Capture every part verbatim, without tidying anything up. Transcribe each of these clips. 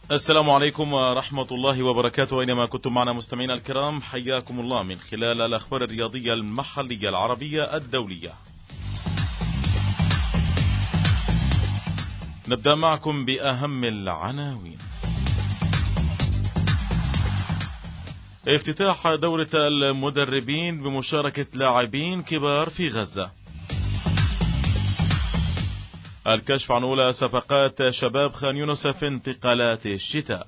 السلام عليكم ورحمة الله وبركاته. أينما كنتم معنا مستمعينا الكرام، حياكم الله من خلال الأخبار الرياضية المحلية العربية الدولية. نبدأ معكم بأهم العناوين. افتتاح دورة المدربين بمشاركة لاعبين كبار في غزة. الكشف عن أولى صفقات شباب خان يونس في انتقالات الشتاء.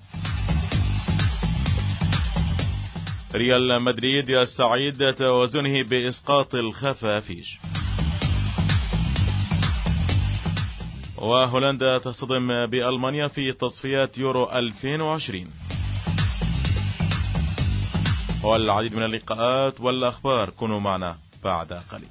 ريال مدريد يستعيد توازنه بإسقاط الخفافيش. وهولندا تصطدم بألمانيا في تصفيات يورو ألفين وعشرين. والعديد من اللقاءات والأخبار، كونوا معنا بعد قليل.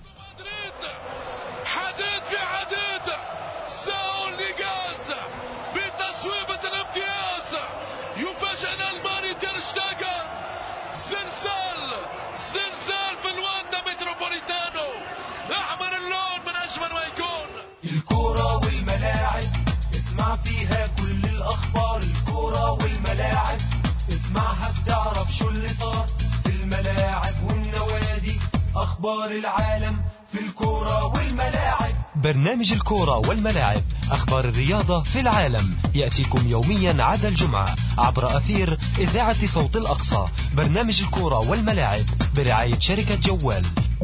الكورة والملاعب اسمع فيها كل الأخبار. الكورة والملاعب اسمعها بتعرف شو اللي صار في الملاعب والنوادي. أخبار العالم في الكورة والملاعب. برنامج الكورة والملاعب، أخبار الرياضة في العالم، يأتيكم يوميا عدا الجمعة عبر أثير إذاعة صوت الأقصى. برنامج الكورة والملاعب برعاية شركة جوال.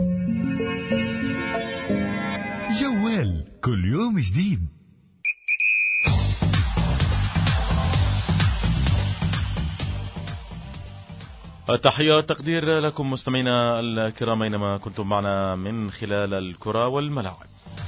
جوال كل يوم جديد. التحية والتقدير لكم مستمعينا الكرام أينما كنتم معنا من خلال الكرة والملاعب.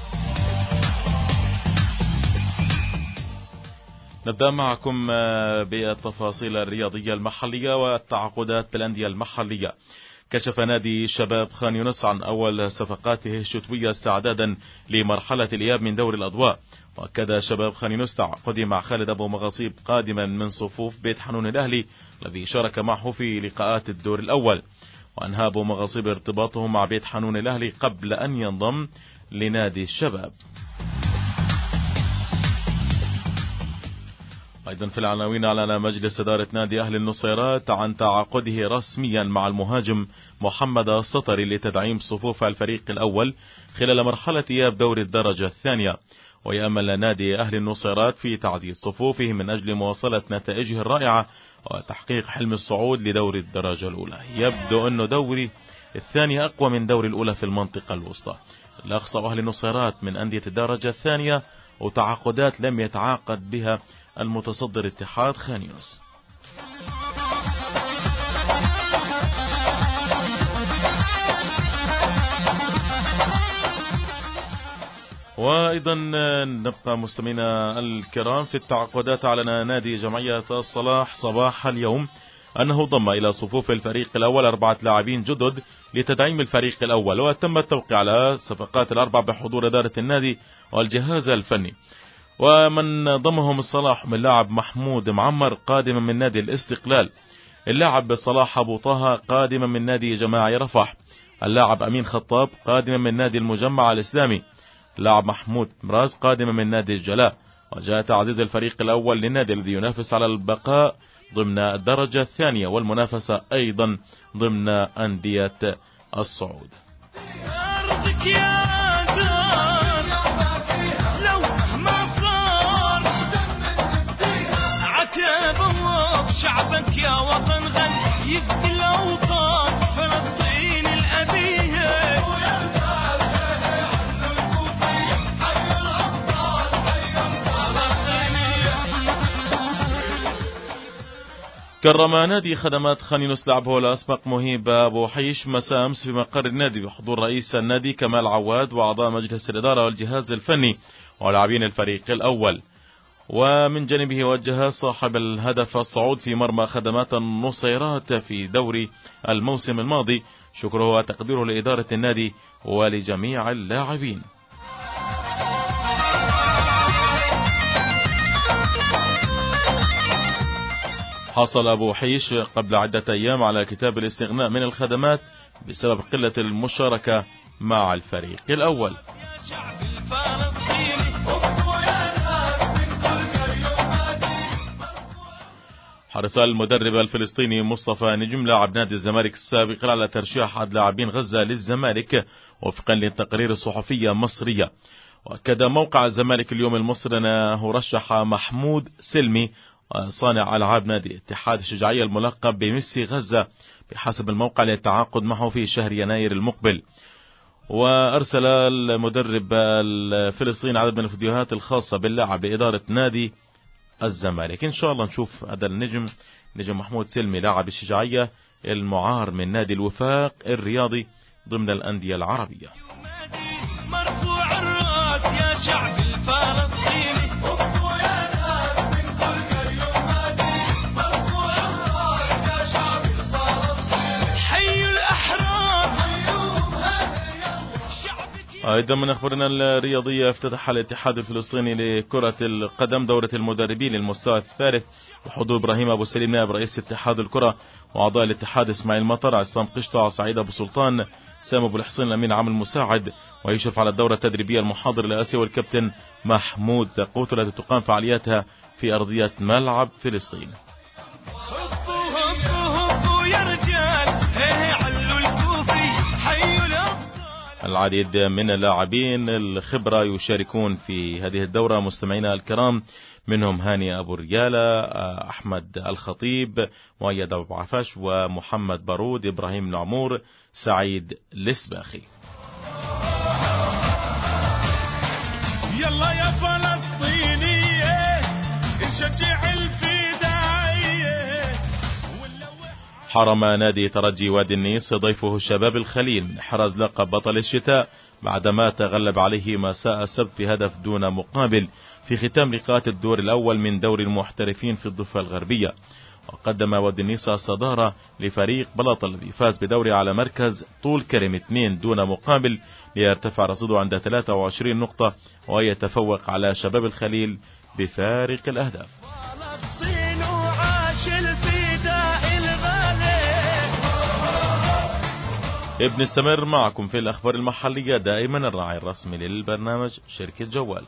نبدأ معكم بالتفاصيل الرياضية المحلية والتعاقدات بالأندية المحلية. كشف نادي شباب خان يونس عن أول صفقاته الشتوية استعدادا لمرحلة الإياب من دوري الأضواء. وأكد شباب خان يونس تعاقده مع خالد أبو مغاصيب قادما من صفوف بيت حنون الأهلي الذي شارك معه في لقاءات الدور الأول. وأنهى أبو مغاصيب ارتباطه مع بيت حنون الأهلي قبل أن ينضم لنادي الشباب. أيضا في العناوين، أعلن مجلس إدارة نادي أهل النصيرات عن تعاقده رسميا مع المهاجم محمد السطري لتدعيم صفوف الفريق الأول خلال مرحلة إياب دوري الدرجة الثانية. ويأمل نادي أهل النصيرات في تعزيز صفوفه من أجل مواصلة نتائجه الرائعة وتحقيق حلم الصعود لدوري الدرجة الأولى. يبدو أن دوري الثانية أقوى من دوري الأولى في المنطقة الوسطى. الأقصى أهل النصيرات من أندية الدرجة الثانية، وتعاقدات لم يتعاقد بها المتصدر اتحاد خان يونس. وأيضا نبقى مستمعينا الكرام في التعاقدات. أعلن نادي جمعية الصلاح صباح اليوم أنه ضم إلى صفوف الفريق الأول أربعة لاعبين جدد لتدعيم الفريق الأول. وتم التوقيع على صفقات الأربع بحضور إدارة النادي والجهاز الفني. ومن ضمهم الصلاح من اللاعب محمود معمر قادما من نادي الاستقلال، اللاعب صلاح أبو طه قادما من نادي جماعي رفح، اللاعب أمين خطاب قادما من نادي المجمع الإسلامي، اللاعب محمود مراز قادما من نادي الجلاء. وجاء تعزيز الفريق الأول للنادي الذي ينافس على البقاء ضمن الدرجة الثانية والمنافسة أيضا ضمن أندية الصعود. شعبك يا وطن غن يفدي الأوطان فلسطين الأبية ويا الجالية عنا الكوفية حي الأبطال حي الفلسطينية. كرم نادي خدمات خان يونس لاعبه الأسبق مهيب أبو حيش مساء أمس في مقر النادي بحضور رئيس النادي كمال عواد وأعضاء مجلس الإدارة والجهاز الفني ولاعبين الفريق الأول. ومن جانبه وجه صاحب الهدف الصعود في مرمى خدمات النصيرات في دوري الموسم الماضي شكره وتقديره لإدارة النادي ولجميع اللاعبين. حصل أبو حيش قبل عدة أيام على كتاب الاستغناء من الخدمات بسبب قلة المشاركة مع الفريق الأول. حرص المدرب الفلسطيني مصطفى نجم لاعب نادي الزمالك السابق على ترشيح أحد لاعبين غزة للزمالك وفقا للتقارير الصحفية المصرية. وأكد موقع الزمالك اليوم المصري أنه رشح محمود سلمي صانع ألعاب نادي اتحاد الشجاعية الملقب بميسي غزة بحسب الموقع للتعاقد معه في شهر يناير المقبل. وأرسل المدرب الفلسطيني عدد من الفيديوهات الخاصة باللاعب لإدارة نادي الزمالك. إن شاء الله نشوف هذا النجم نجم محمود سلمي لاعب الشجاعية المعار من نادي الوفاق الرياضي ضمن الأندية العربية. مرفوع الراس يا شعب الفلسطيني أيضا من أخبارنا الرياضية، افتتح الاتحاد الفلسطيني لكرة القدم دورة المدربين للمستوى الثالث بحضور إبراهيم أبو سليم نائب رئيس اتحاد الكرة وأعضاء الاتحاد إسماعيل مطر، عصام قشطة، سعيد أبو سلطان، سام أبو الحسين الأمين عام المساعد. ويشرف على الدورة التدريبية المحاضر لآسيا والكابتن محمود زقوت التي تقام فعالياتها في أرضية ملعب فلسطين. العديد من اللاعبين الخبرة يشاركون في هذه الدورة مستمعينا الكرام، منهم هاني أبو ريالة، أحمد الخطيب، مؤيد أبو عفاش، ومحمد بارود، إبراهيم نعمور، سعيد السباخي. يلا يا فلسطينية نشجع الفدائية. حرم نادي ترجي وادي النيس ضيفه الشباب الخليل حرز لقب بطل الشتاء بعدما تغلب عليه مساء السبت بهدف دون مقابل في ختام لقاءات الدور الأول من دوري المحترفين في الضفة الغربية. وقدم وادي النيس الصدارة لفريق بلط الذي فاز بدوري على مركز طول كرم اثنين دون مقابل ليرتفع رصيده عند ثلاثة وعشرين نقطة ويتفوق على شباب الخليل بفارق الأهداف. بنستمر معكم في الأخبار المحلية، دائما الراعي الرسمي للبرنامج شركة جوال.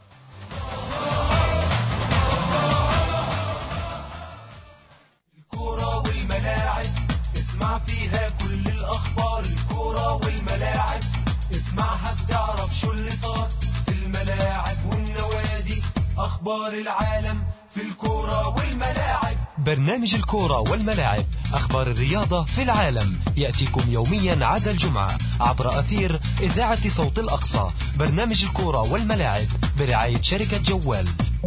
الكورة والملاعب اسمع فيها كل الأخبار. الكورة والملاعب اسمعها بتعرف شو اللي صار في الملاعب والنوادي. أخبار العالم في الكورة والملاعب. برنامج الكورة والملاعب، أخبار الرياضة في العالم، يأتيكم يوميا عدا الجمعة عبر أثير إذاعة صوت الأقصى. برنامج الكورة والملاعب برعاية شركة جوال.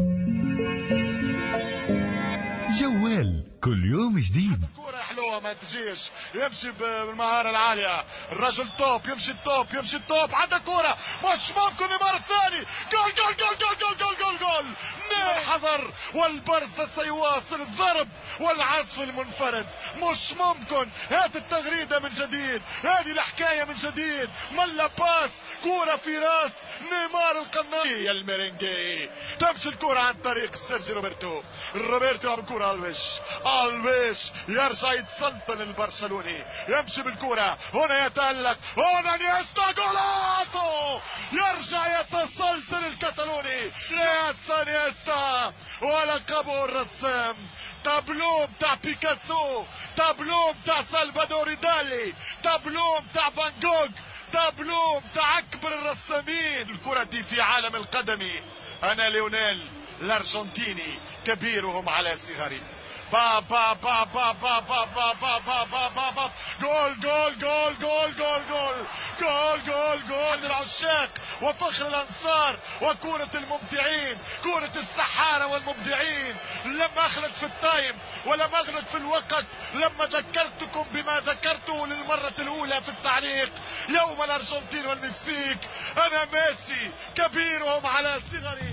جوال كل يوم جديد. كورة حلوة ما تجيش، يمشي بالمهارة العالية، الرجل توب، يمشي التوب يمشي التوب، عنده كورة مش ممكن. المرة الثاني جول جول جول جول جول جول جول جول نير حذر، والبرسا سيواصل الضرب والعزف المنفرد. مش ممكن. هات التغريدة من جديد، هذه الحكاية من جديد. ملا باس، كورة في راس نيمار القناصي الميرينجي، تمشي الكورة عن طريق سيرجي روبرتو. روبرتو يلعب الكورة على الوش، الويش يرجع يتسلطن البرشلوني، يمشي بالكرة هنا يتألق، هنا نيستا جولاتو، يرجع يتسلطن الكتالوني نيستا نيستا ولقبه الرسام. تابلو بتاع بيكاسو، تابلو بتاع سالفادور دالي، تابلو بتاع فان جوغ، تابلو بتاع اكبر الرسامين. الكرة دي في عالم القدم انا ليونيل الارجنتيني كبيرهم على صغري. با با با با با با با با با با با با جول جول جول جول جول جول جول جول جول العشاق وفخر الانصار وكرة المبدعين، كرة السحارة والمبدعين. لم اغلط في التايم ولم اغلط في الوقت لما ذكرتكم بما ذكرته للمرة الاولى في التعليق يوم الارجنتين والمكسيك. انا ميسي كبيرهم على صغري.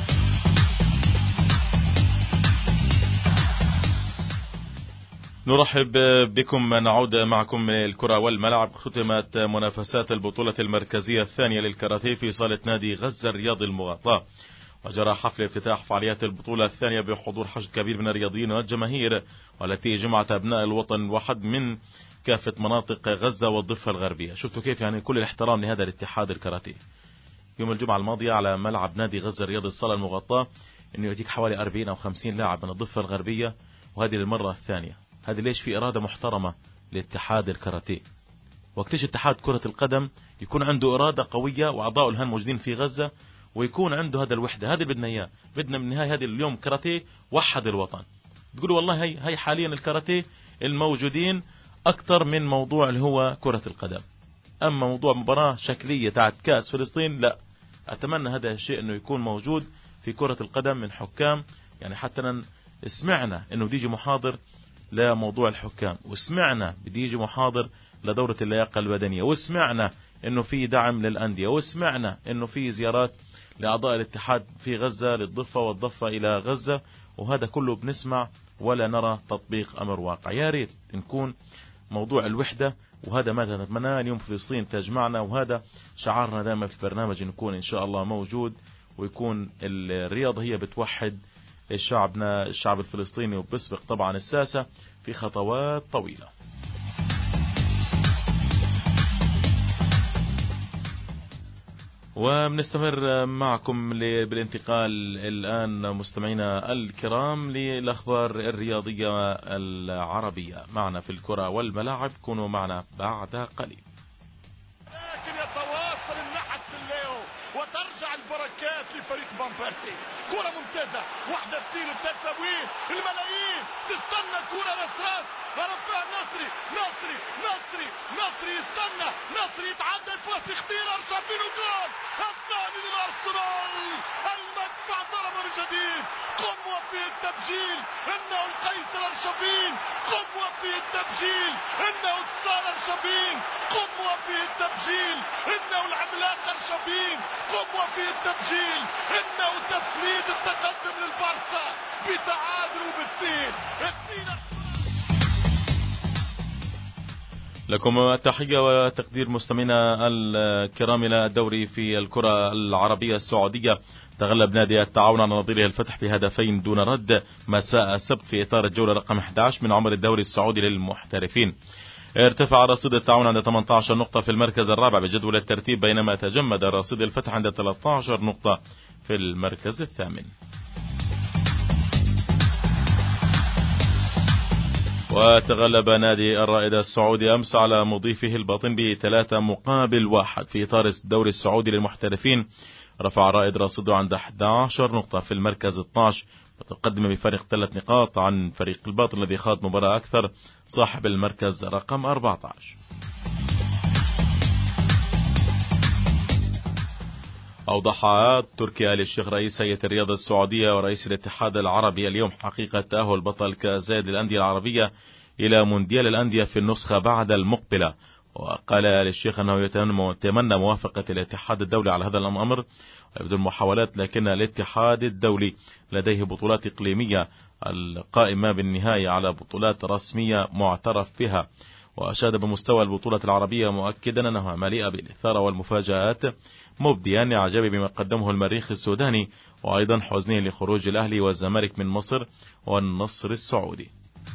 نرحب بكم، نعود معكم من الكرة والملعب. ختمت منافسات البطولة المركزية الثانية للكاراتيه في صالة نادي غزة الرياضي المغطاة، وجرى حفل افتتاح فعاليات البطولة الثانية بحضور حشد كبير من الرياضيين والجماهير، والتي جمعت أبناء الوطن الواحد من كافة مناطق غزة والضفة الغربية. شفتوا كيف يعني كل الاحترام لهذا الاتحاد الكاراتيه. يوم الجمعة الماضية على ملعب نادي غزة الرياضي الصالة المغطاة انه يأتيك حوالي أربعين أو خمسين لاعب من الضفة الغربية وهذه للمرة الثانية. هذه ليش في إرادة محترمة لاتحاد الكاراتيه، وقتش اتحاد كرة القدم يكون عنده إرادة قوية وأعضاء الهن موجودين في غزة ويكون عنده هذا الوحدة. هذا بدنا إياه، بدنا بالنهاية هذه اليوم كاراتيه وحد الوطن. تقولوا والله هي هي حاليا الكاراتيه الموجودين أكثر من موضوع اللي هو كرة القدم. أما موضوع مباراة شكلية تاعت كأس فلسطين لا، أتمنى هذا الشيء إنه يكون موجود في كرة القدم من حكام. يعني حتى سمعنا إنه بيجي محاضر لموضوع الحكام، وسمعنا بدي يجي محاضر لدورة اللياقة البدنية، وسمعنا إنه في دعم للأندية، وسمعنا إنه في زيارات لأعضاء الاتحاد في غزة للضفة والضفة إلى غزة، وهذا كله بنسمع ولا نرى تطبيق أمر واقع. يا ريت نكون موضوع الوحدة، وهذا ما نتمناه. اليوم فلسطين تجمعنا، وهذا شعارنا دائما في البرنامج، نكون إن شاء الله موجود، ويكون الرياضة هي بتوحد الشعبنا الشعب الفلسطيني، وبسبق طبعا الساسة في خطوات طويلة. وبنستمر معكم بالانتقال الآن مستمعينا الكرام للأخبار الرياضية العربية. معنا في الكرة والملاعب، كونوا معنا بعد قليل. لكن يتواصل النحس الليو وترجع البركات لفريق فان بيرسي. كرة ممتازة، واحدة اثنين وثلاثة وين الملايين تستنى كرة راس راس، رفع نصري نصري نصري نصري يستنى نصري يتعدى الفاس اختيار ارشافين وجول الثاني للارسنال. المدفع ضربه من جديد، قم وفي التبجيل انه القيصر ارشافين، قم وفي التبجيل انه اتصال ارشافين، قم وفي التبجيل انه العملاق ارشافين، قم وفي التبجيل انه تفنيد التقدم للبارسا بتعادل باثنين اثنين. لكم التحية وتقدير مستمعينا الكرام إلى الدوري في الكرة العربية السعودية. تغلب نادي التعاون على نظيره الفتح بهدفين دون رد مساء السبت في إطار الجولة رقم أحد عشر من عمر الدوري السعودي للمحترفين. ارتفع رصيد التعاون عند ثمانية عشر نقطة في المركز الرابع بجدول الترتيب، بينما تجمد رصيد الفتح عند ثلاثة عشر نقطة في المركز الثامن. وتغلب نادي الرائدة السعودي أمس على مضيفه الباطن بثلاثة مقابل واحد في إطار الدوري السعودي للمحترفين. رفع الرائد رصيده عند أحد عشر نقطة في المركز اثني عشر، متقدم بفارق ثلاث نقاط عن فريق الباطن الذي خاض مباراة أكثر صاحب المركز رقم أربعة عشر. أوضح تركي آل الشيخ رئيس هيئة الرياضة السعودية ورئيس الاتحاد العربي اليوم حقيقة تأهل بطل كأس زايد للأندية العربية إلى مونديال الأندية في النسخة بعد المقبلة. وقال آل الشيخ أنه يتمنى موافقة الاتحاد الدولي على هذا الأمر ويبذل محاولات، لكن الاتحاد الدولي لديه بطولات إقليمية القائمة بالنهاية على بطولات رسمية معترف بها. وأشاد بمستوى البطولة العربية مؤكدا أنها مليئة بالإثارة والمفاجآت، مبديا إعجابه بما قدمه المريخ السوداني وأيضا حزنه لخروج الأهلي والزمالك من مصر والنصر السعودي.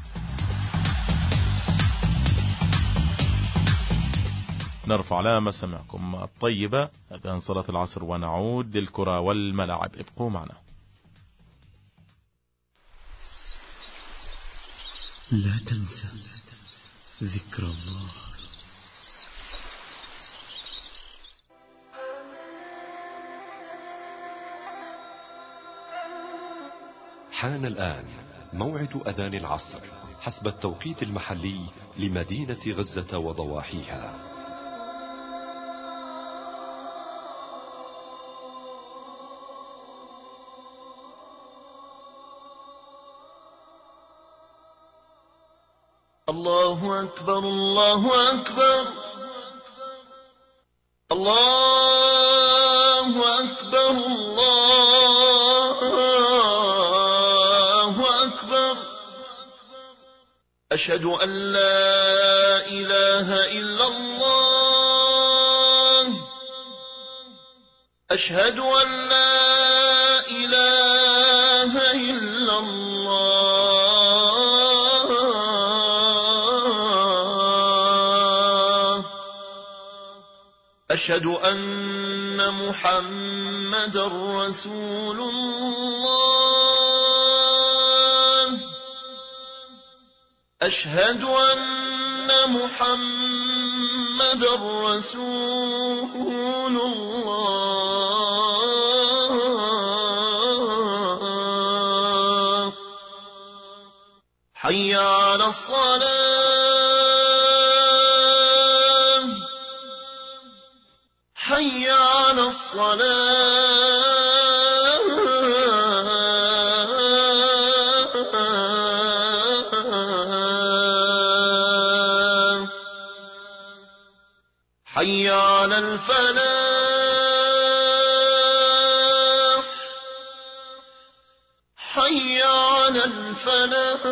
نرفع على مسامعكم الطيبة بأن صلاة العصر ونعود للكرة والملاعب. ابقوا معنا. لا تنسى ذكر الله. حان الآن موعد أذان العصر حسب التوقيت المحلي لمدينة غزة وضواحيها. الله أكبر الله أكبر الله أكبر الله أكبر. أشهد أن لا إله إلا الله، أشهد أن لا إله إلا الله، أشهد أن محمدا رسول الله. أشهد أن محمد رسول الله. حي على الصلاة، حي على الصلاة. حي على الفلاح، حي على الفلاح.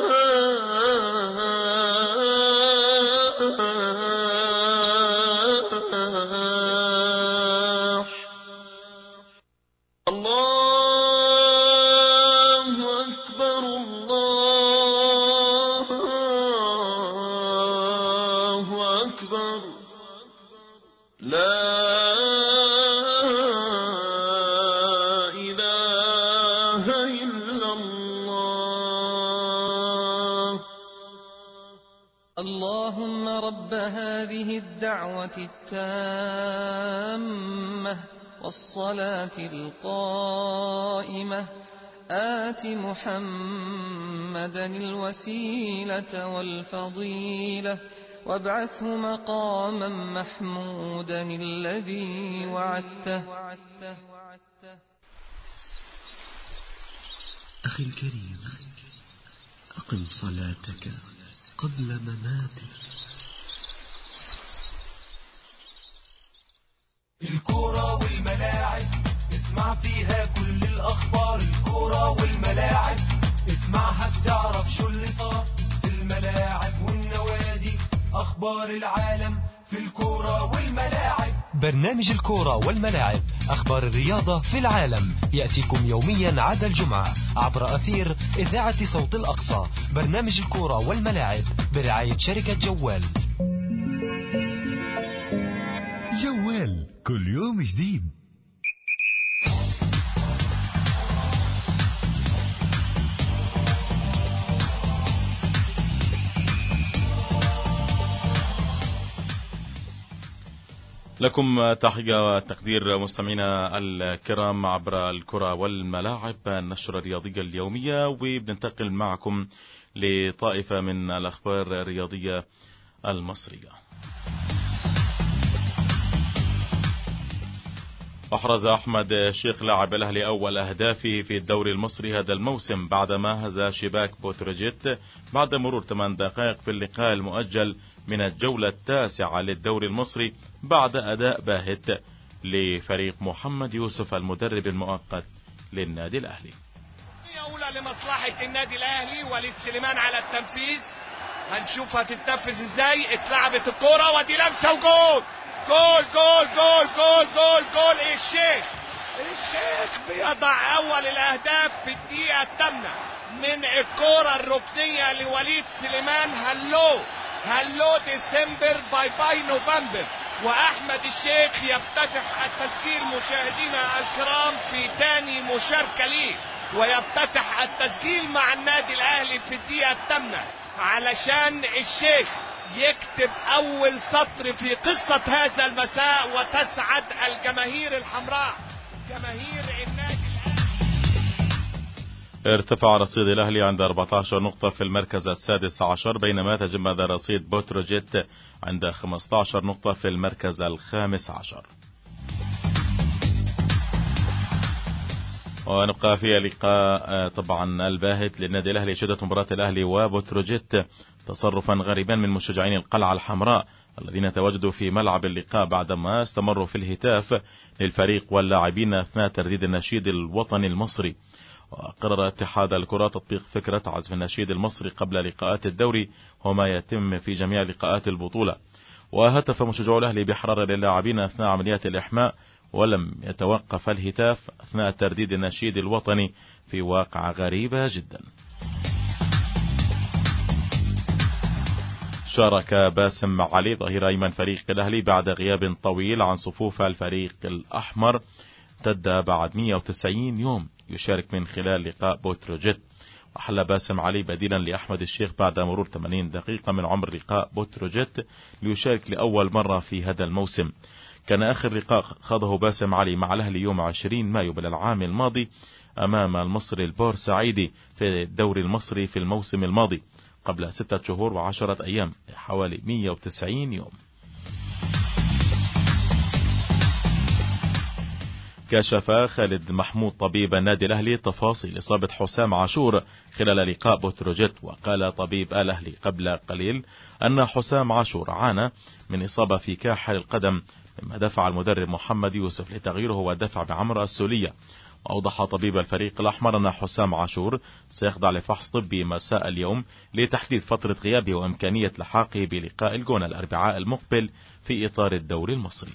الله أكبر، الله أكبر. لا إله إلا الله. اللهم رب هذه الدعوة التامة والصلاة القائمة آت محمدا الوسيلة والفضيلة وابعثه مقاما محمودا الذي وعدته. أخي الكريم، أقم صلاتك قبل مماتك. الكورة والملاعب اسمع فيها كل الأخبار. الكورة والملاعب اسمعها بتعرف شو اللي صار في الملاعب والنوادي. أخبار العالم في الكورة والملاعب. برنامج الكورة والملاعب، أخبار الرياضة في العالم، يأتيكم يوميا عدا الجمعة عبر أثير إذاعة صوت الأقصى. برنامج الكورة والملاعب برعاية شركة جوال. جوال كل يوم جديد. لكم تحية وتقدير مستمعينا الكرام عبر الكرة والملاعب، النشرة الرياضية اليومية، وبننتقل معكم لطائفة من الأخبار الرياضية المصرية. أحرز أحمد الشيخ لاعب الأهلي أول أهدافه في الدوري المصري هذا الموسم بعدما هزا شباك بوتروجيت بعد مرور ثمان دقائق في اللقاء المؤجل من الجولة التاسعة للدوري المصري بعد أداء باهت لفريق محمد يوسف المدرب المؤقت للنادي الأهلي. أولى لمصلحة النادي الأهلي، وليد سليمان على التنفيذ، هنشوف هتتنفذ ازاي. اتلعبت الكرة ودي لمسة وجول جول جول جول جول جول جول. الشيخ الشيخ بيضع أول الأهداف في الدقيقة الثامنة من الكرة الركنية لوليد سليمان. هلو هلو ديسمبر، باي باي نوفمبر. وأحمد الشيخ يفتتح التسجيل مشاهدينا الكرام في ثاني مشاركة ليه، ويفتتح التسجيل مع النادي الأهلي في الدقيقة الثامنة علشان الشيخ يكتب أول سطر في قصة هذا المساء وتسعد الجماهير الحمراء جماهير النادي الأهلي. ارتفع رصيد الأهلي عند أربعة عشر نقطة في المركز السادس عشر، بينما تجمد رصيد بوتروجيت عند خمسة عشر نقطة في المركز الخامس عشر. ونبقى في لقاء طبعا الباهت للنادي الأهلي. شهدت مباراة الأهلي وبوتروجيت تصرفا غريبا من مشجعين القلعة الحمراء الذين تواجدوا في ملعب اللقاء بعدما استمروا في الهتاف للفريق واللاعبين أثناء ترديد النشيد الوطني المصري. وقرر اتحاد الكرة تطبيق فكرة عزف النشيد المصري قبل لقاءات الدوري وما يتم في جميع لقاءات البطولة. وهتف مشجعو الأهلي بحرارة للاعبين أثناء عمليات الإحماء، ولم يتوقف الهتاف أثناء ترديد النشيد الوطني في واقعة غريبة جدا. شارك باسم علي ظهير أيمن فريق الأهلي بعد غياب طويل عن صفوف الفريق الأحمر امتد بعد مئة وتسعين يوم يشارك من خلال لقاء بوتروجيت. وحل باسم علي بديلا لأحمد الشيخ بعد مرور ثمانين دقيقة من عمر لقاء بتروجيت ليشارك لأول مرة في هذا الموسم. كان آخر لقاء خاضه باسم علي مع الأهلي يوم عشرين مايو من العام الماضي أمام المصري البورسعيدي في الدوري المصري في الموسم الماضي قبل ستة شهور وعشرة أيام، حوالي مئة وتسعين يوم. كشف خالد محمود طبيب النادي الأهلي تفاصيل إصابة حسام عاشور خلال لقاء بتروجيت. وقال طبيب الأهلي قبل قليل أن حسام عاشور عانى من إصابة في كاحل القدم، مما دفع المدرب محمد يوسف لتغييره ودفع بعمر السولية. وأوضح طبيب الفريق الأحمر أن حسام عاشور سيخضع لفحص طبي مساء اليوم لتحديد فترة غيابه وإمكانية لحاقه بلقاء الجونة الأربعاء المقبل في إطار الدوري المصري.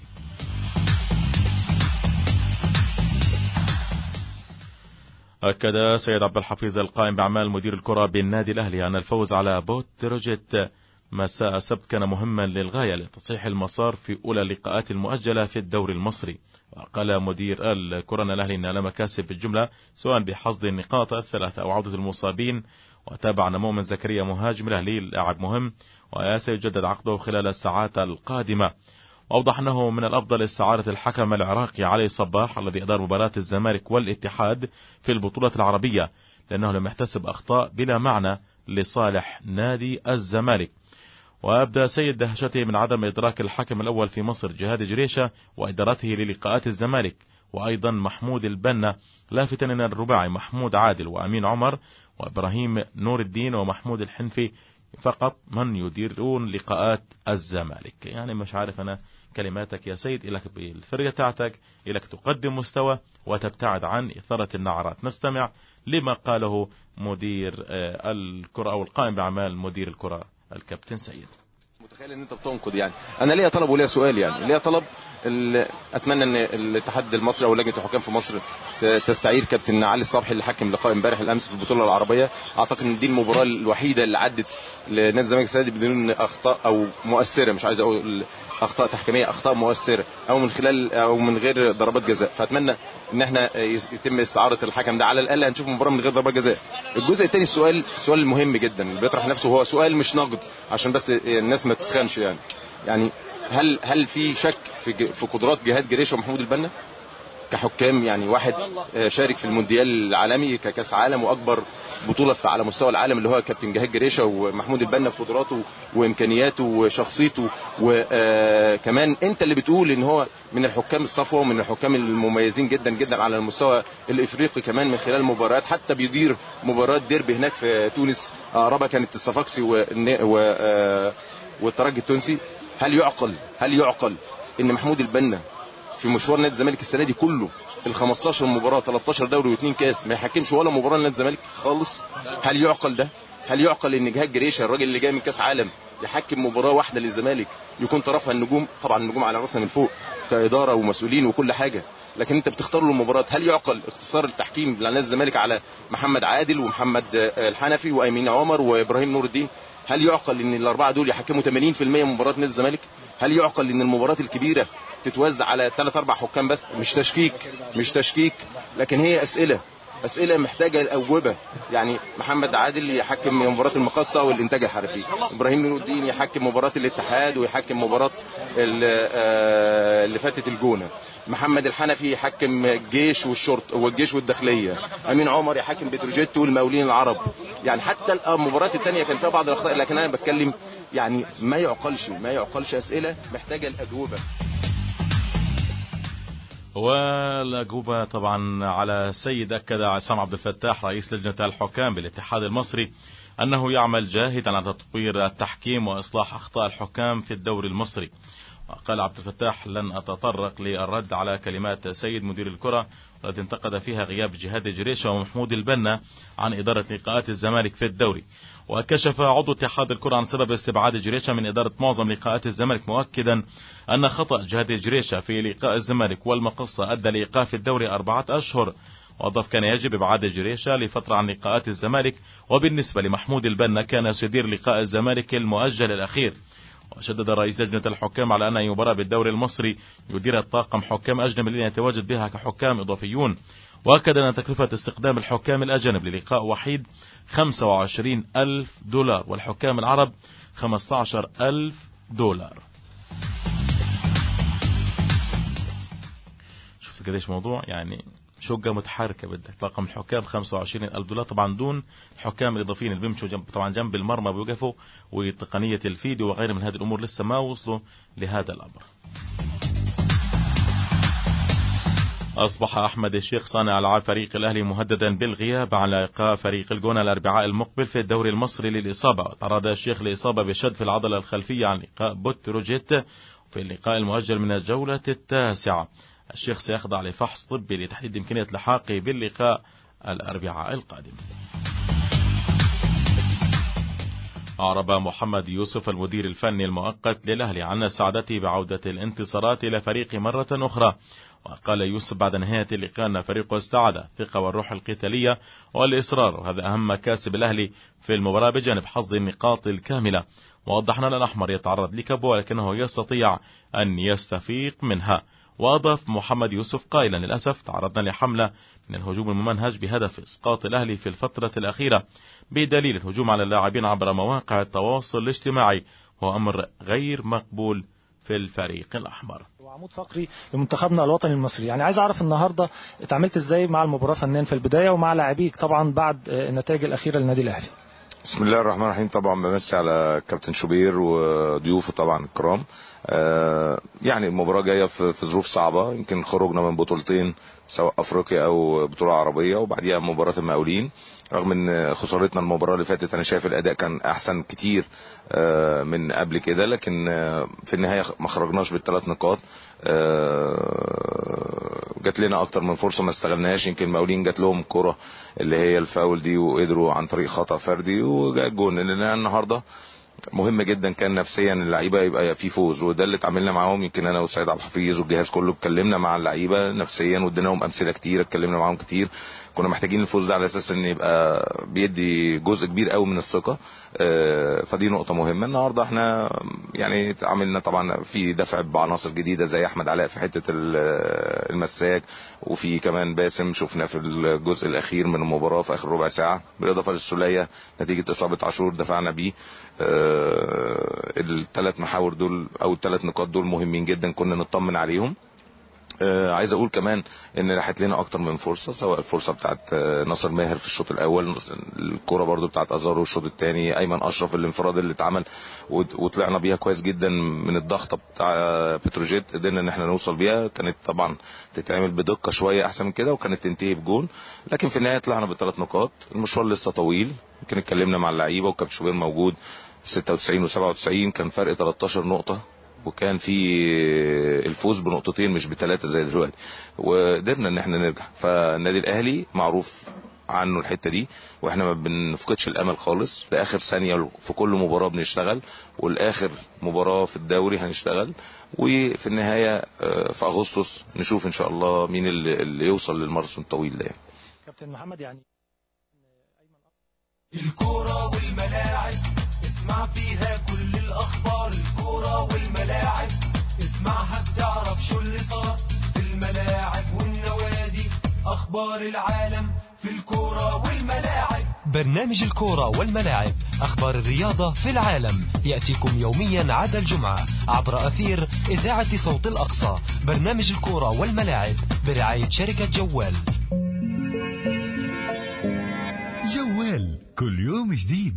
أكد سيد عبد الحفيظ القائم بأعمال مدير الكرة بالنادي الأهلي أن الفوز على بتروجيت مساء السبت كان مهما للغاية لتصحيح المسار في أولى اللقاءات المؤجلة في الدوري المصري. وقال مدير الكرة الأهلي أن لا مكاسب بالجملة سواء بحصد النقاط الثلاثة أو عودة المصابين. وتابع نمو من زكريا مهاجم الأهلي لاعب مهم وسيجدد عقده خلال الساعات القادمة. وأوضح أنه من الأفضل استعارة الحكم العراقي علي صباح الذي أدار مباراة الزمالك والاتحاد في البطولة العربية، لأنه لم يحتسب أخطاء بلا معنى لصالح نادي الزمالك. وأبدأ سيد دهشته من عدم إدراك الحكم الأول في مصر جهاد جريشة وإدارته للقاءات الزمالك، وأيضا محمود البنا، لافتا أن الرباعي محمود عادل وأمين عمر وإبراهيم نور الدين ومحمود الحنفي فقط من يديرون لقاءات الزمالك. يعني مش عارف أنا كلماتك يا سيد إلك بالفرقة تاعتك إلك تقدم مستوى وتبتعد عن إثارة النعرات. نستمع لما قاله مدير الكرة أو القائم بأعمال مدير الكرة الكابتن سيد. متخيل ان انت بتنقد، يعني انا ليا طلب وليا سؤال، يعني ليا طلب اتمنى ان الاتحاد المصري او لجنه الحكام في مصر تستعير كابتن علي الصبحي اللي حكم لقاء امبارح الامس في البطوله العربيه. اعتقد ان دي المباراه الوحيده اللي عدت لنادي الزمالك السنه دي بدون اخطاء او مؤثره، مش عايز اقول اخطاء تحكيميه، اخطاء مؤثره او من خلال او من غير ضربات جزاء. فاتمنى ان احنا يتم استعاره الحكم ده، على الاقل هنشوف مباراه من غير ضربات جزاء. الجزء الثاني السؤال السؤال المهم جدا اللي بيطرح نفسه، هو سؤال مش نقد عشان بس الناس ما تسخنش، يعني يعني هل هل في شك في في قدرات جهاد جريشة ومحمود البنا كحكام؟ يعني واحد شارك في المونديال العالمي ككاس عالم واكبر بطوله على مستوى العالم اللي هو كابتن جهاد جريشة، ومحمود البنا في قدراته وامكانياته وشخصيته. وكمان انت اللي بتقول ان هو من الحكام الصفوه ومن الحكام المميزين جدا جدا على المستوى الافريقي كمان من خلال المباريات، حتى بيدير مباراه ديربي هناك في تونس اقربها كانت الصفاقسي والترجي التونسي. هل يعقل هل يعقل ان محمود البنا في مشوار نادي الزمالك السنه دي كله ال خمستاشر مباراه ثلاثتاشر دوري واثنين كاس ما يحكمش ولا مباراه لنادي الزمالك خالص؟ هل يعقل ده؟ هل يعقل ان جهاد جريشة الراجل اللي جاي من كاس عالم يحكم مباراه واحده للزمالك يكون طرفها النجوم؟ طبعا النجوم على راسنا من فوق كاداره ومسؤولين وكل حاجه، لكن انت بتختار له المباراه. هل يعقل اختصار التحكيم لنادي الزمالك على محمد عادل ومحمد الحنفي وامين عمر وابراهيم نور الدين؟ هل يعقل ان الاربعه دول يحكموا ثمانين بالمئة من مباراه نادي الزمالك؟ هل يعقل ان المباريات الكبيره تتوزع على ثلاث اربع حكام بس؟ مش تشكيك مش تشكيك لكن هي اسئله اسئله محتاجه الاجوبه. يعني محمد عادل يحكم مباراه المقصه والانتاج الحربي، ابراهيم نور الدين يحكم مباراه الاتحاد ويحكم مباراه اللي فاتت الجونه، محمد الحنفي يحكم الجيش والشرط والجيش والداخليه، امين عمر يحكم بتروجيت والمقاولين العرب. يعني حتى المباريات الثانيه كان فيها بعض الاخطاء، لكن انا بتكلم يعني ما يعقلش ما يعقلش اسئله محتاجه الاجوبه. والأجوبة طبعا على سيد. أكد عصام عبد الفتاح رئيس لجنة الحكام بالاتحاد المصري أنه يعمل جاهدا على تطوير التحكيم وإصلاح أخطاء الحكام في الدوري المصري. وقال عبد الفتاح: لن أتطرق للرد على كلمات سيد مدير الكرة التي انتقد فيها غياب جهاد جريشة ومحمود البنا عن إدارة لقاءات الزمالك في الدوري. وكشف عضو اتحاد الكرة عن سبب استبعاد جريشة من إدارة معظم لقاءات الزمالك، مؤكدا أن خطأ جهاد جريشة في لقاء الزمالك والمقصة أدى لإيقاف الدوري أربعة أشهر. وأضاف: كان يجب إبعاد جريشة لفترة عن لقاءات الزمالك. وبالنسبة لمحمود البنا كان سيدير لقاء الزمالك المؤجل الأخير. وشدد رئيس لجنة الحكام على أن أي مباراة بالدوري المصري يدير الطاقم حكام أجنبي الذين يتواجد بها كحكام إضافيون. وأكد أن تكلفة استخدام الحكام الأجانب للقاء وحيد خمسة وعشرين ألف دولار والحكام العرب خمسة عشر ألف دولار. شفت قديش موضوع يعني شقة متحركة، بدك طاقم الحكام خمسة وعشرين ألف دولار، طبعا دون الحكام الإضافيين اللي بيمشوا جنب طبعا جنب المرمى بيوقفوا، وتقنية الفيديو وغيرها من هذه الأمور لسه ما وصلوا لهذا الأمر. أصبح أحمد الشيخ صانع ألعاب فريق الأهلي مهددا بالغياب عن لقاء فريق الجونة الأربعاء المقبل في الدوري المصري للإصابة. تعرض الشيخ لإصابة بشد في العضلة الخلفية عن لقاء بتروجيت في اللقاء المؤجل من الجولة التاسعة. الشيخ سيخضع لفحص طبي لتحديد إمكانية لحاقه باللقاء الأربعاء القادم. أعرب محمد يوسف المدير الفني المؤقت للأهلي عن سعادته بعودة الانتصارات إلى فريق مرة أخرى. وقال يوسف بعد نهاية اللقاء أن فريقه استعاد الثقة والروح القتالية والإصرار، وهذا أهم مكاسب الأهلي في المباراة بجانب حصد النقاط الكاملة. ووضحنا أن الأحمر يتعرض لكبوة ولكنه يستطيع أن يستفيق منها. وأضاف محمد يوسف قائلا للأسف تعرضنا لحملة من الهجوم الممنهج بهدف إسقاط الأهلي في الفترة الأخيرة، بدليل الهجوم على اللاعبين عبر مواقع التواصل الاجتماعي هو أمر غير مقبول في الفريق الأحمر. وعمود فقري لمنتخبنا الوطني المصري. يعني عايز أعرف النهاردة اتعاملت إزاي مع المباراة فنيا في البداية ومع لاعبيك طبعا بعد النتائج الأخيرة للنادي الأهلي. بسم الله الرحمن الرحيم. طبعا بمسي على كابتن شوبير وضيوفه طبعا الكرام. آه يعني المباراة جاية في ظروف صعبة، يمكن خرجنا من بطولتين سواء أفريقيا أو بطولة عربية وبعديها مباراة المقاولين. رغم ان خسارتنا المباراة اللي فاتت انا شايف الاداء كان احسن كتير آه من قبل كده، لكن آه في النهاية ما خرجناش بالثلاث نقاط. آه جات لنا اكتر من فرصة ما استغلناش. يمكن المقاولين جات لهم كرة اللي هي الفاول دي وقدروا عن طريق خطأ فردي وجاء الجون. لان النهارده مهم جدا كان نفسيا اللعيبه يبقى في فوز، وده اللي اتعاملنا معاهم. يمكن انا وسيد عبد الحفيظ والجهاز كله اتكلمنا مع اللعيبه نفسيا واديناهم امثله كتير، اتكلمنا معاهم كتير. كنا محتاجين الفوز ده على اساس ان يبقى بيدي جزء كبير قوي من الثقه. فدي نقطه مهمه. النهارده احنا يعني اتعاملنا طبعا في دفع بعناصر جديده زي احمد علاء في حته المساك، وفي كمان باسم شفنا في الجزء الاخير من المباراه في اخر ربع ساعه، بالاضافه للسوليه نتيجه اصابه عاشور دفعنا بيه. الثلاث محاور دول او الثلاث نقاط دول مهمين جدا كنا نطمن عليهم. آه عايز اقول كمان ان راحت لنا اكتر من فرصه، سواء الفرصه بتاعت آه ناصر ماهر في الشوط الاول، الكره برضو بتاعت ازارو الشوط الثاني، ايمن اشرف الانفراد اللي اتعمل وطلعنا بيها كويس جدا من الضغطه بتاع بتروجيت، قدرنا ان احنا نوصل بيها. كانت طبعا تتعمل بدقه شويه احسن من كده وكانت تنتهي بجون، لكن في النهايه طلعنا بثلاث نقاط. المشوار لسه طويل. يمكن اتكلمنا مع اللعيبه وكابتن شوبير موجود ستة وتسعين وسبعة وتسعين، كان فرق ثلاثة عشر نقطه وكان في الفوز بنقطتين مش بثلاثه زي دلوقتي، وقدرنا ان احنا نرجع. فالنادي الاهلي معروف عنه الحته دي، واحنا ما بنفقدش الامل خالص. لاخر ثانيه في كل مباراه بنشتغل، والاخر مباراه في الدوري هنشتغل، وفي النهايه في اغسطس نشوف ان شاء الله مين اللي يوصل للماراثون الطويل ده. كابتن محمد، يعني الكوره والملاعب اسمع فيها كل الاخبار، الكوره والملاعب اسمعها بتعرف شو اللي صار في الملاعب والنوادي، اخبار العالم في الكوره والملاعب. برنامج الكوره والملاعب، اخبار الرياضه في العالم، ياتيكم يوميا عدا الجمعه عبر اثير اذاعه صوت الاقصى. برنامج الكوره والملاعب برعايه شركه جوال. جوال كل يوم جديد.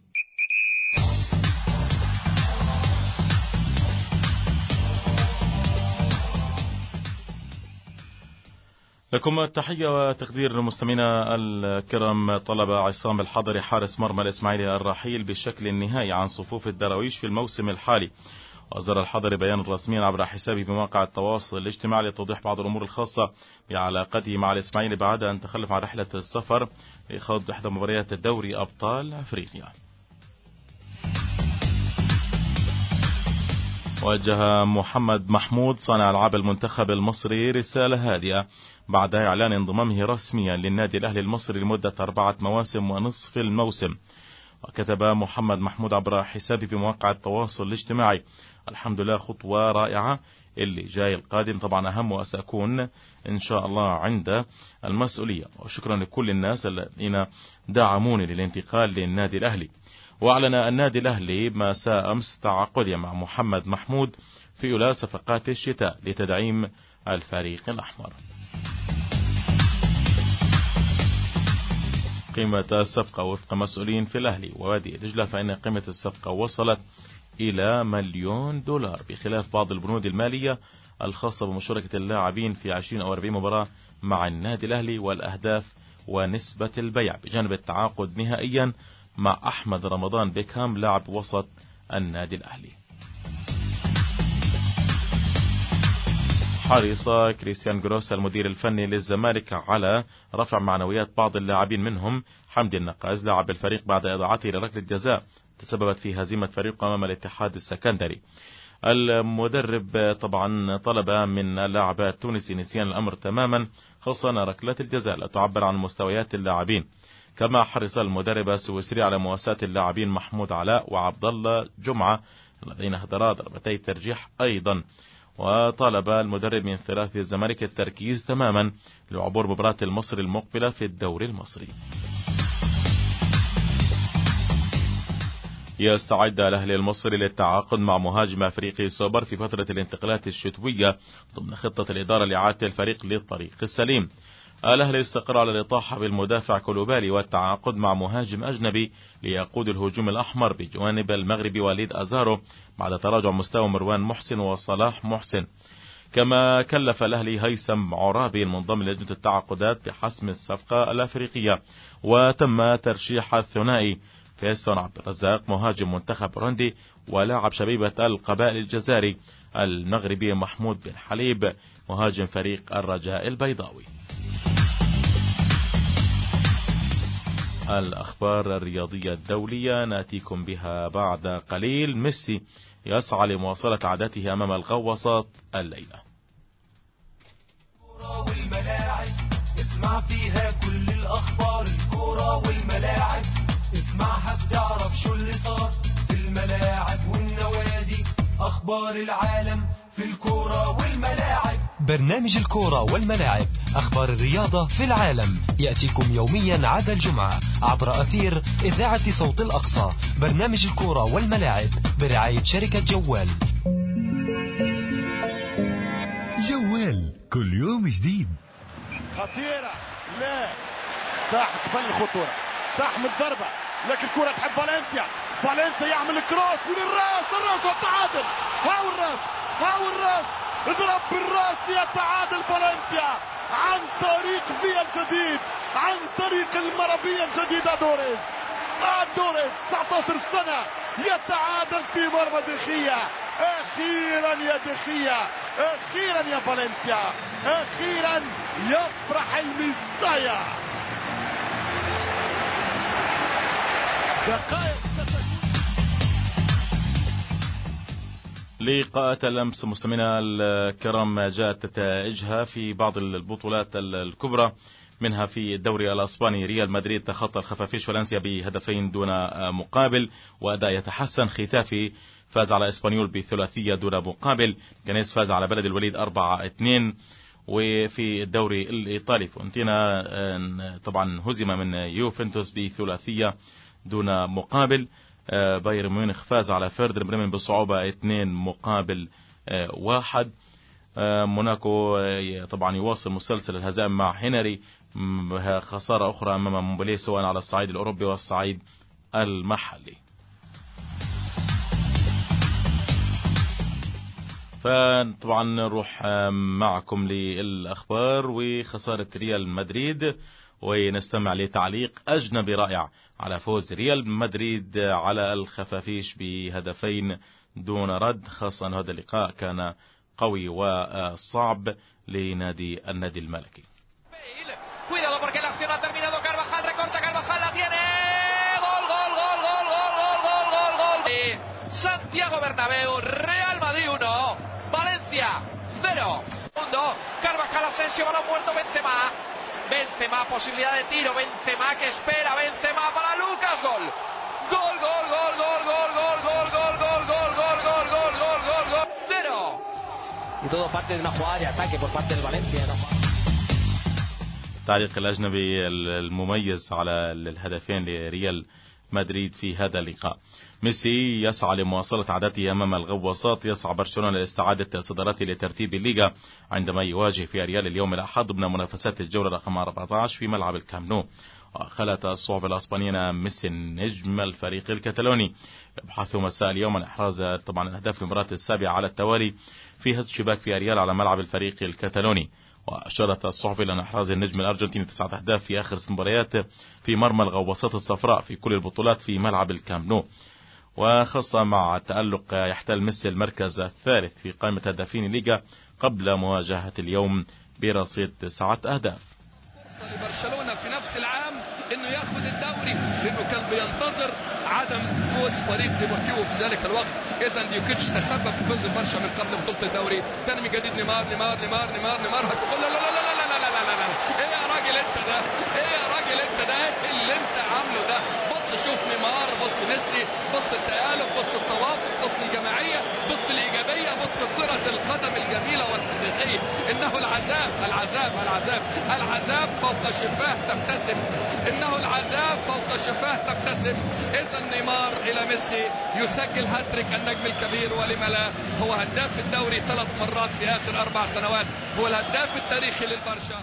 لكم التحية وتقدير مستمعينا الكرام. طلب عصام الحضري حارس مرمى الإسماعيلي الرحيل بشكل نهائي عن صفوف الدراويش في الموسم الحالي. وأصدر الحضري بيان رسميا عبر حسابه بمواقع التواصل الاجتماعي لتوضيح بعض الأمور الخاصة بعلاقته مع الإسماعيلي بعد أن تخلف عن رحلة السفر لخوض إحدى مباريات الدوري أبطال أفريقيا. وجه محمد محمود صانع ألعاب المنتخب المصري رسالة هادئة بعد إعلان انضمامه رسميا للنادي الأهلي المصري لمدة أربعة مواسم ونصف الموسم. وكتب محمد محمود عبر حسابه في مواقع التواصل الاجتماعي: الحمد لله، خطوة رائعة، اللي جاي القادم طبعا أهم، وسأكون إن شاء الله عند المسؤولية. وشكرا لكل الناس الذين دعموني للانتقال للنادي الأهلي. وأعلن النادي الأهلي مساء أمس تعاقده مع محمد محمود في أولى صفقات الشتاء لتدعيم الفريق الأحمر. قيمة الصفقة وفق مسؤولين في الأهلي ووادي دجلة فإن قيمة الصفقة وصلت إلى مليون دولار، بخلاف بعض البنود المالية الخاصة بمشاركة اللاعبين في عشرين أو أربعين مباراة مع النادي الأهلي والأهداف ونسبة البيع، بجانب التعاقد نهائيا مع أحمد رمضان بيكهام لاعب وسط النادي الأهلي. حرص كريستيان جروس المدير الفني للزمالك على رفع معنويات بعض اللاعبين، منهم حمدي النقاز لاعب الفريق بعد إضاعته لركلة جزاء تسببت في هزيمة فريقه أمام الاتحاد السكندري. المدرب طبعا طلب من اللاعب التونسي نسيان الأمر تماما، خاصة ركلة الجزاء لا تعبر عن مستويات اللاعبين. كما حرص المدرب السويسري على مواساة اللاعبين محمود علاء وعبد الله جمعة الذين اهدرا ضربتي ترجيح أيضا. وطالب المدرب من ثلاثي الزمالك التركيز تماما لعبور مباراة المصري المقبلة في الدوري المصري. يستعد الأهلي المصري للتعاقد مع مهاجم أفريقي سوبر في فترة الانتقالات الشتوية ضمن خطة الإدارة لإعادة الفريق للطريق السليم. الأهلي استقر على الإطاحة بالمدافع كولوبالي والتعاقد مع مهاجم أجنبي ليقود الهجوم الأحمر بجوانب المغربي وليد أزارو بعد تراجع مستوى مروان محسن وصلاح محسن. كما كلف الأهلي هيثم عرابي المنضم للجنة التعاقدات بحسم الصفقة الأفريقية، وتم ترشيح الثنائي فيستون عبد الرزاق مهاجم منتخب بوروندي ولاعب شبيبة القبائل الجزائري المغربي محمود بن حليب مهاجم فريق الرجاء البيضاوي. الأخبار الرياضية الدولية نأتيكم بها بعد قليل. ميسي يسعى لمواصلة عادته أمام الغواصات الليلة. الكورة والملاعب اسمع فيها كل الأخبار، الكورة والملاعب اسمعها بتعرف شو اللي صار في الملاعب والنوادي، أخبار العالم في الكورة والملاعب. برنامج الكورة والملاعب، أخبار الرياضة في العالم، يأتيكم يوميا عدا الجمعة عبر أثير إذاعة صوت الأقصى. برنامج الكورة والملاعب برعاية شركة جوال. جوال كل يوم جديد. خطيرة، لا تحت بل الخطورة، تحمل ضربة، لكن الكرة تحب فالنسيا، فالنسيا يعمل كروس من الراس، الراس والتعادل. هاو الراس، هاو الراس، اضرب بالراس ليتعادل فالنسيا عن طريق فيا الجديد، عن طريق المربية الجديدة دوريس. دوريس تسعة عشر سنة يتعادل في مرمى دخية. اخيرا يا دخية، اخيرا يا فالنسيا، اخيرا يفرح المستايا. دقائق لقاءات الأمس مستمعينا الكرام جاءت نتائجها في بعض البطولات الكبرى، منها في الدوري الأسباني ريال مدريد تخطى الخفافيش فالنسيا بهدفين دون مقابل وأداء يتحسن. ختافي فاز على إسبانيول بثلاثية دون مقابل. كانيس فاز على بلد الوليد أربعة اثنين. وفي الدوري الإيطالي فونتينا طبعا هزم من يوفنتوس بثلاثية دون مقابل. بايرن ميونخ فاز على فيردر بريمن بصعوبة اثنين مقابل واحد. موناكو طبعا يواصل مسلسل الهزائم مع هنري، خسارة أخرى أمام مونبليه سواء على الصعيد الأوروبي والصعيد المحلي. فطبعا نروح معكم للأخبار وخسارة ريال مدريد، ونستمع لتعليق أجنبي رائع على فوز ريال مدريد على الخفافيش بهدفين دون رد، خاصة أن هذا اللقاء كان قوي وصعب لنادي النادي الملكي. Cuidado porque la acción ha terminado. Carvajal recorta, Carvajal la tiene. Gol, gol, gol, gol, gol, gol, gol, gol, gol. Santiago Bernabéu, Real Madrid uno, Valencia cero. Carvajal, Asensio, balón muerto, Benzema. Benzema, posibilidad de tiro, Benzema que espera, Benzema para Lucas, gol. Gol. y todo parte de una jugada de ataque por parte del Valencia, ¿no? التعليق الأجنبي المميز على الهدفين لريال مدريد في هذا اللقاء. ميسي يسعى لمواصلة عادته أمام الغواصات. يسعى برشلونة لاستعادة صدارته لترتيب الليغا عندما يواجه في ريال اليوم الأحد ضمن منافسات الجولة رقم أربعة عشر في ملعب الكامب نو. وخلت الصحف الأسبانية ميسي نجم الفريق الكتالوني يبحث مساء اليوم عن إحراز طبعا الأهداف المباراة السابعة على التوالي في هز شباك في ريال على ملعب الفريق الكتالوني. وأشارت الصحف إلى إحراز النجم الأرجنتيني تسعة أهداف في آخر مباريات في مرمى الغواصات الصفراء في كل البطولات في ملعب الكامب نو. وخاصة مع التألق يحتل ميسي المركز الثالث في قائمة هدافين الليغا قبل مواجهة اليوم برصيد تسعة أهداف. لبرشلونة في نفس العام انه ياخذ الدوري لانه كان بينتظر عدم فوز فريق ديبورتيفو في ذلك الوقت. اذا ديوكيتش تسبب في فوز برشا من قبل بطولة الدوري. تاني من جديد نيمار نيمار نيمار نيمار نيمار هتقول لا لا لا لا لا لا لا لا لا ايه يا راجل انت ده؟ ايه يا راجل انت ده؟ ايه اللي انت عامله ده؟ بص شوف نيمار، بص ميسي، بص التآلف، بص التوافق، بص الجماعية، بص الإيجابية، بص كرة القدم الجميلة والحقيقية. إنه العذاب العذاب العذاب العذاب فوق شفاه تبتسم. إنه العذاب فوق شفاه تبتسم. إذا نيمار إلى ميسي يسجل هاتريك النجم الكبير ولم لا. هو هداف الدوري ثلاث مرات في آخر أربع سنوات. هو الهداف التاريخي للبرشا.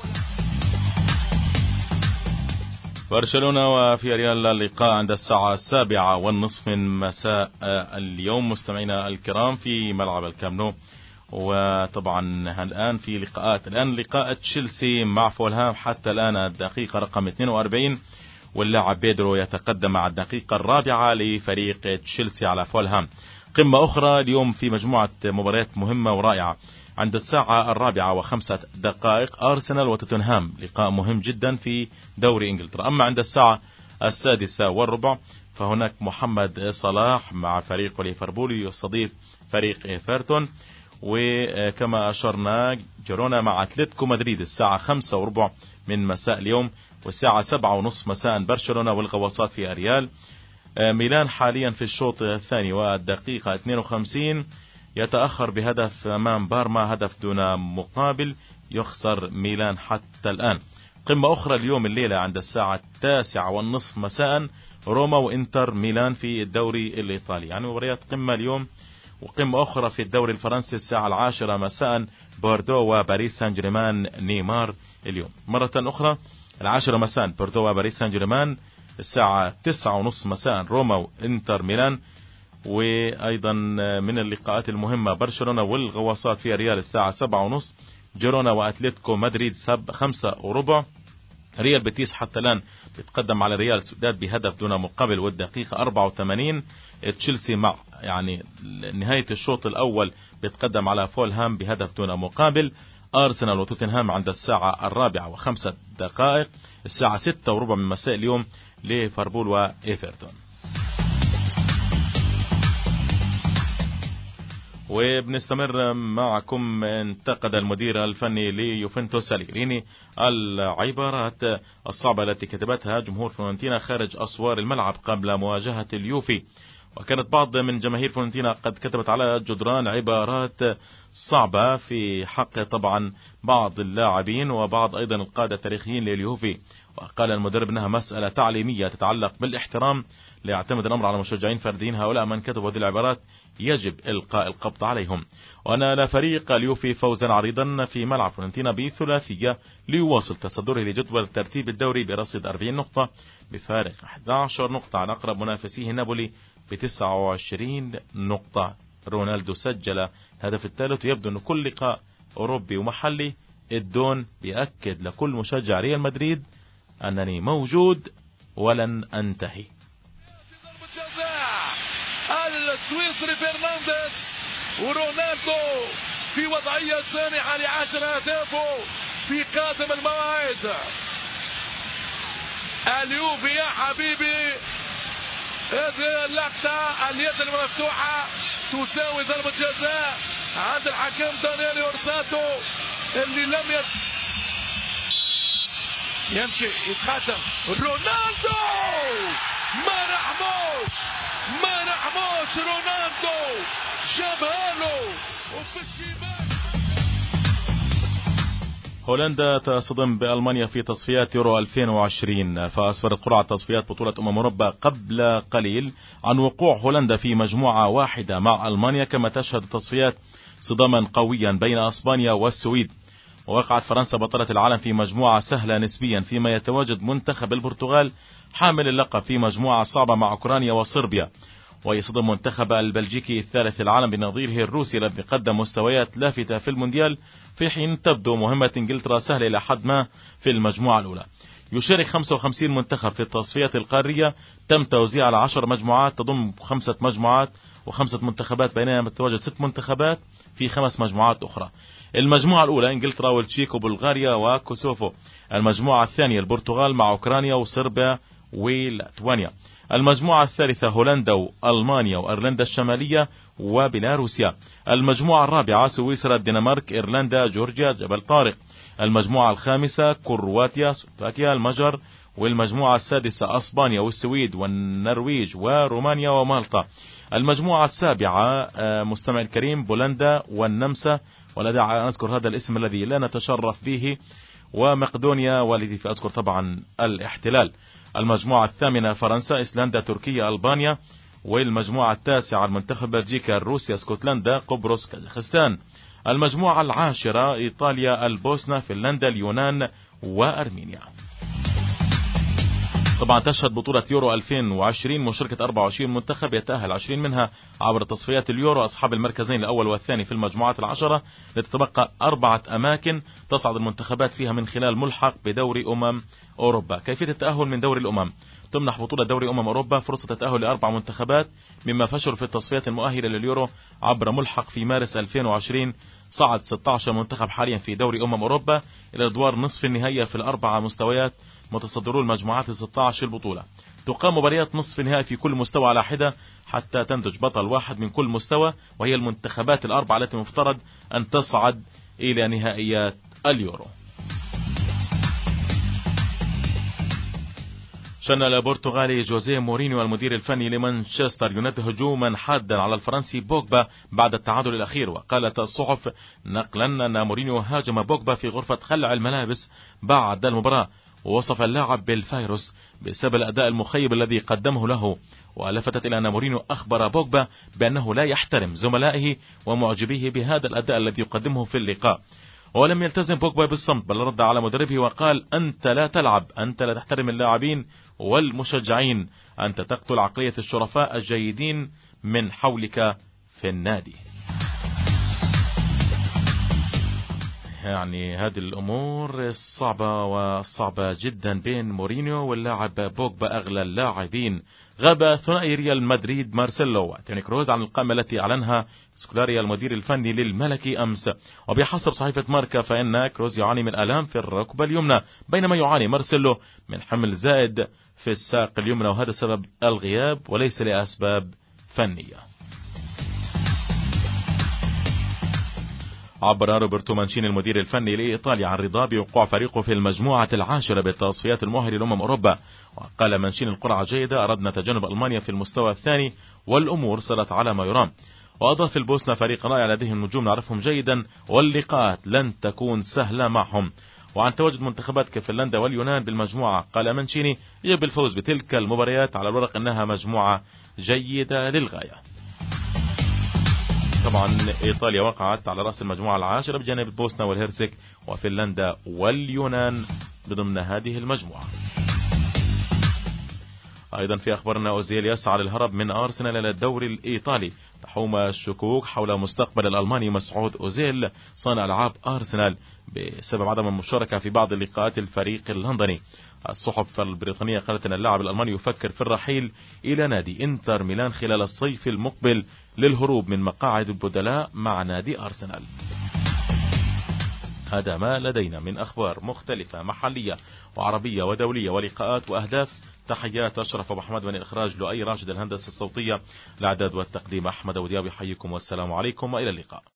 برشلونة وفي ريال اللقاء عند الساعة السابعة والنصف من مساء اليوم مستمعينا الكرام في ملعب الكامب نو. وطبعا الآن في لقاءات الآن لقاء تشيلسي مع فولهام حتى الآن الدقيقة رقم اثنين وأربعين واللاعب بيدرو يتقدم مع الدقيقة الرابعة لفريق تشيلسي على فولهام. قمة أخرى اليوم في مجموعة مباريات مهمة ورائعة عند الساعة الرابعة وخمسة دقائق أرسنال وتوتنهام لقاء مهم جدا في دوري إنجلترا. أما عند الساعة السادسة والربع فهناك محمد صلاح مع فريق ليفربول يستضيف فريق إيفرتون. وكما أشرنا جيرونا مع أتلتيكو مدريد الساعة خمسة وربع من مساء اليوم. والساعة سبعة ونصف مساء برشلونة والغواصات في ريال. ميلان حاليا في الشوط الثاني والدقيقة اثنين وخمسين يتأخر بهدف أمام بارما هدف دون مقابل. يخسر ميلان حتى الآن. قمة أخرى اليوم الليلة عند الساعة التاسعة والنصف مساء روما وإنتر ميلان في الدوري الإيطالي. يعني مباريات قمة اليوم. وقمة أخرى في الدوري الفرنسي الساعة العاشرة مساء بوردو وباريس سان جيرمان نيمار اليوم. مرة أخرى العاشرة مساء بوردو وباريس سان جيرمان. الساعة تسعة ونصف مساء روما وإنتر ميلان. وأيضا من اللقاءات المهمة برشلونة والغواصات في ريال الساعة سبعة ونصف. جيرونا وأتلتيكو مدريد سب خمسة وربع. ريال بيتيس حتى الآن بيتقدم على ريال سوداد بهدف دون مقابل والدقيقة أربعة وثمانين. تشيلسي مع يعني نهاية الشوط الأول بيتقدم على فولهام بهدف دون مقابل. أرسنال وتوتنهام عند الساعة الرابعة وخمسة دقائق. الساعة ستة وربع من مساء اليوم ليفربول وإيفرتون. وبنستمر معكم. انتقد المدير الفني ليوفنتوس ساليريني العبارات الصعبة التي كتبتها جمهور فيورنتينا خارج أسوار الملعب قبل مواجهة اليوفي. وكانت بعض من جماهير فيورنتينا قد كتبت على جدران عبارات صعبة في حق طبعا بعض اللاعبين وبعض أيضا القادة التاريخيين لليوفي. وقال المدرب أنها مسألة تعليمية تتعلق بالاحترام لا يعتمد الأمر على مشجعين فرديين. هؤلاء من كتبوا هذه العبارات يجب إلقاء القبض عليهم. وأنا فريق اليوفي فوزا عريضا في ملعب فيورنتينا بثلاثية ليواصل تصدره لجدول ترتيب الدوري برصيد أربعين نقطة بفارق أحد عشر نقطة عن أقرب منافسيه نابولي بتسعة وعشرين نقطة. رونالدو سجل هدف الثالث. ويبدو أن كل لقاء أوروبي ومحلي الدون بيأكد لكل مشجع ريال مدريد أنني موجود ولن أنتهي. السويسري فرنانديز ورونالدو في وضعية سانحة لعشر أهدافه في قادم الموعد. اليوفي يا حبيبي هذه اللقطة اليد المفتوحة تساوي ضربة جزاء عند الحكم دانيال اورساتو اللي لم يت... يمشي يتقدم رونالدو ما رحموش ما رحموش رونالدو جابها له وفي الشباك. هولندا تصطدم بألمانيا في تصفيات يورو ألفين وعشرين. فأسفرت قرعة تصفيات بطولة أمم أوروبا قبل قليل عن وقوع هولندا في مجموعة واحدة مع ألمانيا، كما تشهد التصفيات صداما قويا بين أسبانيا والسويد. ووقعت فرنسا بطلة العالم في مجموعة سهلة نسبيا، فيما يتواجد منتخب البرتغال حامل اللقب في مجموعة صعبة مع أوكرانيا وصربيا، ويصطدم منتخب البلجيكي الثالث العالم بنظيره الروسي الذي قدم مستويات لافتة في المونديال، في حين تبدو مهمة انجلترا سهلة إلى حد ما في المجموعة الأولى. يشارك خمسة وخمسين منتخب في التصفيات القارية، تم توزيع على عشر مجموعات تضم خمسة مجموعات وخمسة منتخبات، بينما تتواجد ست منتخبات في خمس مجموعات أخرى. المجموعة الأولى انجلترا والتشيك وبلغاريا وكوسوفو. المجموعة الثانية البرتغال مع أوكرانيا وصربيا ولاتوانيا. المجموعة الثالثة هولندا وألمانيا وأيرلندا الشمالية وبيلاروسيا. المجموعة الرابعة سويسرا الدنمارك إيرلندا جورجيا جبل طارق. المجموعة الخامسة كرواتيا سلوفاكيا المجر. والمجموعة السادسة أسبانيا والسويد والنرويج ورومانيا ومالطا. المجموعة السابعة مستمع الكريم بولندا والنمسا، ولا داعي أن أذكر هذا الاسم الذي لا نتشرف به، ومقدونيا والذي فأذكر طبعا الاحتلال. المجموعة الثامنة فرنسا إيسلندا تركيا ألبانيا. والمجموعة التاسعة المنتخب بلجيكا روسيا اسكتلندا قبرص كازاخستان. المجموعة العاشرة إيطاليا البوسنة فنلندا اليونان وأرمينيا. طبعا تشهد بطولة يورو ألفين وعشرين مشاركة أربعة وعشرين منتخب، يتأهل عشرين منها عبر تصفيات اليورو. أصحاب المركزين الأول والثاني في المجموعات العشرة، لتتبقى أربعة أماكن تصعد المنتخبات فيها من خلال ملحق بدوري أمم أوروبا. كيفية التأهل من دوري الأمم: تمنح بطولة دوري أمم أوروبا فرصة التأهل لأربع منتخبات مما فشلوا في التصفيات المؤهلة لليورو عبر ملحق في مارس ألفين وعشرين. صعد ستة عشر منتخب حاليا في دوري أمم أوروبا إلى أدوار نصف النهائية في الأربع مستويات متصدرو المجموعات الستة عشر البطولة. تقام مباريات نصف النهائي في كل مستوى على حدة حتى تنتج بطل واحد من كل مستوى، وهي المنتخبات الأربعة التي مفترض أن تصعد إلى نهائيات اليورو. شن البرتغالي جوزيه مورينيو المدير الفني لمانشستر يونايتد هجوما حادا على الفرنسي بوجبا بعد التعادل الأخير. وقالت الصحف نقلا أن مورينيو هاجم بوجبا في غرفة خلع الملابس بعد المباراة، ووصف اللاعب بالفيروس بسبب الأداء المخيب الذي قدمه له. ولفتت إلى أن مورينيو أخبر بوجبا بأنه لا يحترم زملائه ومعجبيه بهذا الأداء الذي يقدمه في اللقاء. ولم يلتزم بوجبا بالصمت، بل رد على مدربه وقال: أنت لا تلعب، أنت لا تحترم اللاعبين والمشجعين، أنت تقتل عقلية الشرفاء الجيدين من حولك في النادي. يعني هذه الأمور الصعبة والصعبة جدا بين مورينيو واللاعب بوجبا أغلى اللاعبين. غاب ثنائي ريال مدريد مارسيلو وتوني كروز عن القائمة التي أعلنها سكولاريا المدير الفني للملكي أمس. وبحسب صحيفة ماركا فإن كروز يعاني من آلام في الركبة اليمنى، بينما يعاني مارسيلو من حمل زائد في الساق اليمنى، وهذا سبب الغياب وليس لأسباب فنية. عبر روبرتو مانشيني المدير الفني لإيطاليا عن رضاه بوقوع فريقه في المجموعة العاشرة بالتصفيات المؤهلة لأمم أوروبا. وقال مانشيني: القرعة جيدة، أردنا تجنب ألمانيا في المستوى الثاني والأمور صارت على ما يرام. وأضاف: البوسنة فريق رائع لديهم نجوم نعرفهم جيدا، واللقاءات لن تكون سهلة معهم. وعن تواجد منتخبات كفنلندا واليونان بالمجموعة قال مانشيني: يجب الفوز بتلك المباريات، على الورق أنها مجموعة جيدة للغاية. طبعا إيطاليا وقعت على رأس المجموعة العاشرة بجانب البوسنة والهرسك وفنلندا واليونان ضمن هذه المجموعة. أيضا في أخبارنا أوزيل يسعى للهرب من أرسنال إلى الدوري الإيطالي. تحوم الشكوك حول مستقبل الألماني مسعود أوزيل صانع ألعاب أرسنال بسبب عدم المشاركة في بعض اللقاءات الفريق اللندني. الصحف البريطانية قالت أن اللاعب الألماني يفكر في الرحيل إلى نادي إنتر ميلان خلال الصيف المقبل للهروب من مقاعد البدلاء مع نادي أرسنال. هذا ما لدينا من أخبار مختلفة محلية وعربية ودولية ولقاءات وأهداف. تحيات أشرف أبو أحمد من الإخراج لؤي راشد، الهندسة الصوتية، الإعداد والتقديم أحمد ودياب. يحييكم والسلام عليكم وإلى اللقاء.